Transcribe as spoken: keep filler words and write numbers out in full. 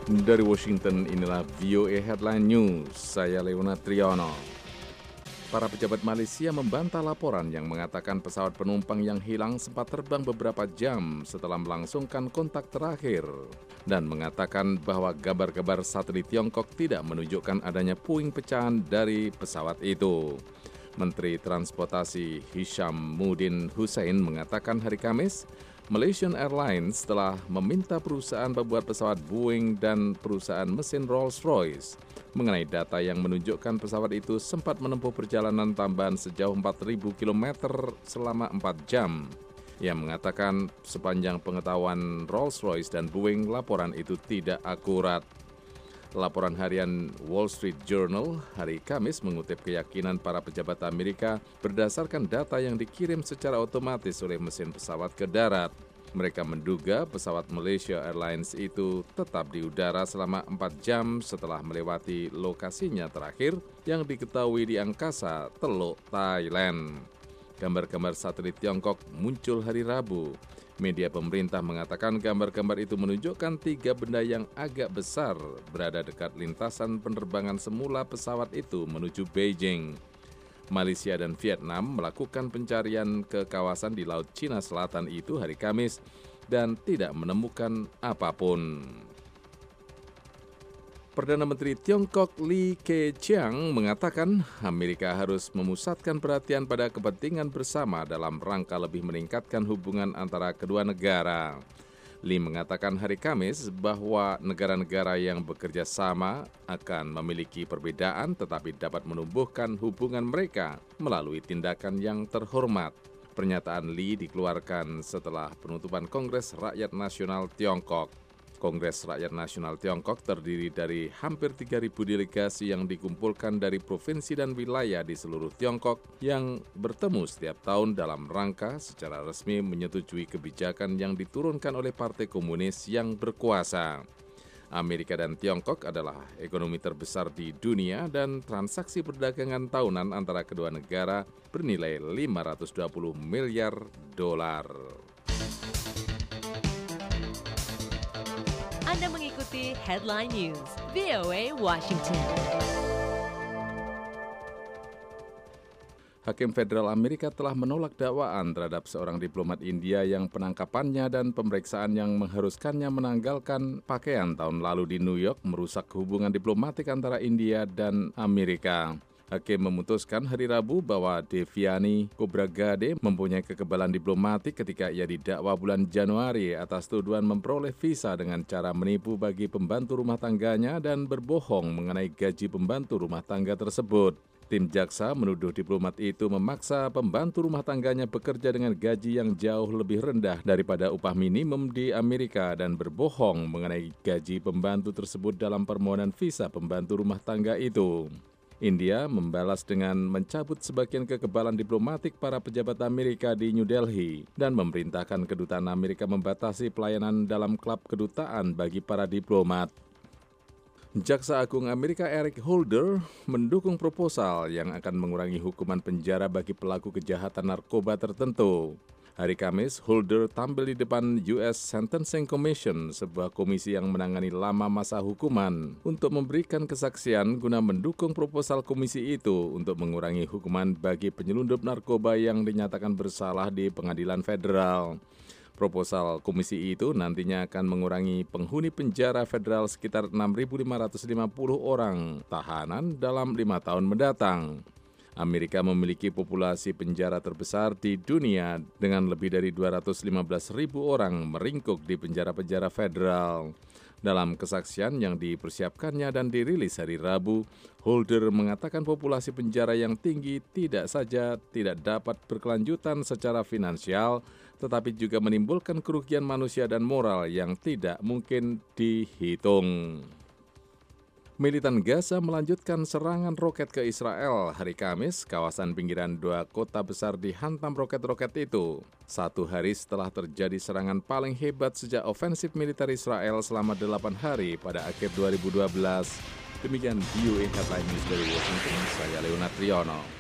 Dari Washington, inilah V O A Headline News. Saya Leonard Triono. Para pejabat Malaysia membantah laporan yang mengatakan pesawat penumpang yang hilang sempat terbang beberapa jam setelah melangsungkan kontak terakhir dan mengatakan bahwa gambar-gambar satelit Tiongkok tidak menunjukkan adanya puing pecahan dari pesawat itu. Menteri Transportasi Hishammuddin Hussein mengatakan hari Kamis, Malaysian Airlines telah meminta perusahaan pembuat pesawat Boeing dan perusahaan mesin Rolls-Royce mengenai data yang menunjukkan pesawat itu sempat menempuh perjalanan tambahan sejauh empat ribu kilometer selama empat jam. Ia mengatakan sepanjang pengetahuan Rolls-Royce dan Boeing, laporan itu tidak akurat. Laporan harian Wall Street Journal hari Kamis mengutip keyakinan para pejabat Amerika berdasarkan data yang dikirim secara otomatis oleh mesin pesawat ke darat. Mereka menduga pesawat Malaysia Airlines itu tetap di udara selama empat jam setelah melewati lokasinya terakhir yang diketahui di angkasa Teluk Thailand. Gambar-gambar satelit Tiongkok muncul hari Rabu. Media pemerintah mengatakan gambar-gambar itu menunjukkan tiga benda yang agak besar berada dekat lintasan penerbangan semula pesawat itu menuju Beijing. Malaysia dan Vietnam melakukan pencarian ke kawasan di Laut Cina Selatan itu hari Kamis dan tidak menemukan apapun. Perdana Menteri Tiongkok Li Keqiang mengatakan Amerika harus memusatkan perhatian pada kepentingan bersama dalam rangka lebih meningkatkan hubungan antara kedua negara. Li mengatakan hari Kamis bahwa negara-negara yang bekerja sama akan memiliki perbedaan tetapi dapat menumbuhkan hubungan mereka melalui tindakan yang terhormat. Pernyataan Li dikeluarkan setelah penutupan Kongres Rakyat Nasional Tiongkok. Kongres Rakyat Nasional Tiongkok terdiri dari hampir tiga ribu delegasi yang dikumpulkan dari provinsi dan wilayah di seluruh Tiongkok yang bertemu setiap tahun dalam rangka secara resmi menyetujui kebijakan yang diturunkan oleh Partai Komunis yang berkuasa. Amerika dan Tiongkok adalah ekonomi terbesar di dunia dan transaksi perdagangan tahunan antara kedua negara bernilai lima ratus dua puluh miliar dolar. Anda mengikuti Headline News, V O A Washington. Hakim Federal Amerika telah menolak dakwaan terhadap seorang diplomat India yang penangkapannya dan pemeriksaan yang mengharuskannya menanggalkan pakaian tahun lalu di New York merusak hubungan diplomatik antara India dan Amerika. Hakim memutuskan hari Rabu bahwa Devyani Khobragade mempunyai kekebalan diplomatik ketika ia didakwa bulan Januari atas tuduhan memperoleh visa dengan cara menipu bagi pembantu rumah tangganya dan berbohong mengenai gaji pembantu rumah tangga tersebut. Tim jaksa menuduh diplomat itu memaksa pembantu rumah tangganya bekerja dengan gaji yang jauh lebih rendah daripada upah minimum di Amerika dan berbohong mengenai gaji pembantu tersebut dalam permohonan visa pembantu rumah tangga itu. India membalas dengan mencabut sebagian kekebalan diplomatik para pejabat Amerika di New Delhi dan memerintahkan kedutaan Amerika membatasi pelayanan dalam klub kedutaan bagi para diplomat. Jaksa Agung Amerika Eric Holder mendukung proposal yang akan mengurangi hukuman penjara bagi pelaku kejahatan narkoba tertentu. Hari Kamis, Holder tampil di depan U S Sentencing Commission, sebuah komisi yang menangani lama masa hukuman, untuk memberikan kesaksian guna mendukung proposal komisi itu untuk mengurangi hukuman bagi penyelundup narkoba yang dinyatakan bersalah di pengadilan federal. Proposal komisi itu nantinya akan mengurangi penghuni penjara federal sekitar enam ribu lima ratus lima puluh orang tahanan dalam lima tahun mendatang. Amerika memiliki populasi penjara terbesar di dunia dengan lebih dari dua ratus lima belas ribu orang meringkuk di penjara-penjara federal. Dalam kesaksian yang dipersiapkannya dan dirilis hari Rabu, Holder mengatakan populasi penjara yang tinggi tidak saja tidak dapat berkelanjutan secara finansial, tetapi juga menimbulkan kerugian manusia dan moral yang tidak mungkin dihitung. Militan Gaza melanjutkan serangan roket ke Israel hari Kamis. Kawasan pinggiran dua kota besar dihantam roket-roket itu. Satu hari setelah terjadi serangan paling hebat sejak ofensif militer Israel selama delapan hari pada akhir dua ribu dua belas. Demikian V O A Headline News dari Washington, saya Leonard Triono.